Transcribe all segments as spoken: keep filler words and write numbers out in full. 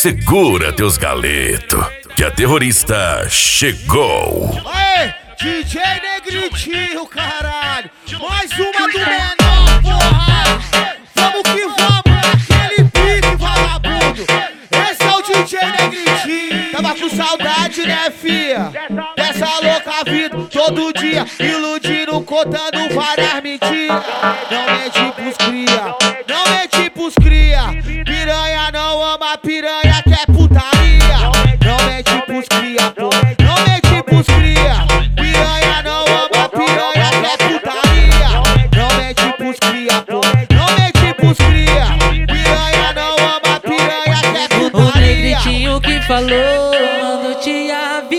Segura teus galetos, que a terrorista chegou. Aê, D J Negritinho, caralho. Mais uma do menor, porra. Vamos que vamos, aquele pique vagabundo. Esse é o D J Negritinho. Tava com saudade, né, fia? Dessa louca vida, todo dia iludindo, contando várias mentiras. Não mente pros cria, não mente pros cria. Piranha não ama piranha, quer putaria. Não mente pros cria, pô. Não mente pros cria. Piranha não ama piranha, quer putaria. Não mente pros cria, pô. Não mente pros cria. Piranha não ama piranha, quer putaria. O Negritinho que falou, mano, te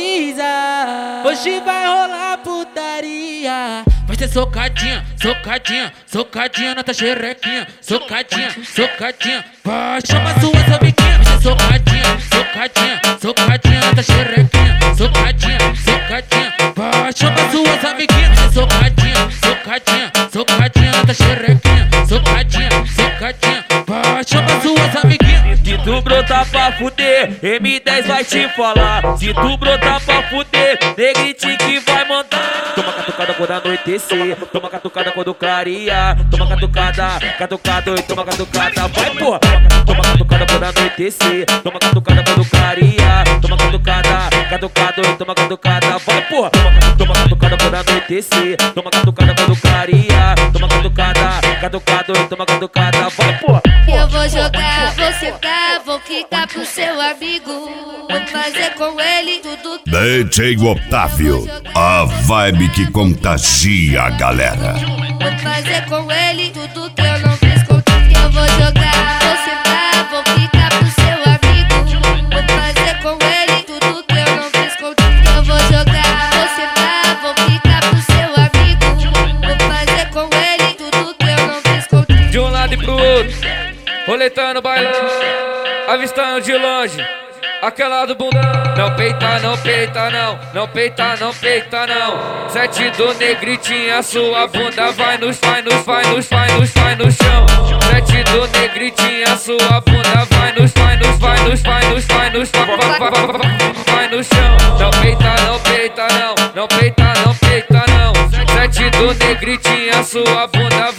avisa. Hoje vai rolar putaria. Vai ter socadinha, socadinha, socadinha na tua xerequinha. Socadinha, socadinha, vai, chama suas amiguinhas. Vai ter socadinha, socadinha, socadinha na tua xerequinha. Socadinha, socadinha, vai, chama suas amiguinhas. Vai ter socadinha, socadinha, socadinha na tua xerequinha. Socadinha, socadinha, vai, chama suas amiguinhas. Se tu brotar pra fuder, M dez vai te falar. Se tu brotar pra fuder, Negritinho que vai mandar. Toma catucada quando anoitecer, toma catucada quando clarear. Toma catucada, catucada e toma catucada, vai porra. Toma catucada quando anoitecer, toma catucada quando clarear. Toma catucada, catucada e toma catucada, vai porra. Toma catucada quando anoitecer, toma catucada quando clarear. Toma catucada, catucada e toma catucada, vai porra. Eu vou jogar, vou sentar, vou quicar pro seu amigo. Vou fazer com ele tudo que D J Otávio, a vibe que contagia a galera. vou fazer com ele tudo que eu não fiz contigo. Eu vou jogar, vou sentar, vou quicar pro seu amigo. Vou fazer com ele tudo que eu não fiz contigo. Eu vou jogar, vou sentar, vou quicar pro seu amigo. Vou fazer com ele tudo que eu não fiz contigo. De um lado e pro outro, roletando, bailando, avistando de longe aquela do bundão. Não peita, não peita, não. Não peita, não peita, não. Sete do Negritinho, a sua bunda vai nos, vai nos, vai nos, vai nos, vai no chão. Sete do Negritinho, a sua bunda vai nos, vai nos, vai nos, vai nos, vai nos, vai, vai, vai, vai, vai no chão. Não peita, não peita, não. Não peita, não peita, não. Sete do Negritinho, a sua bunda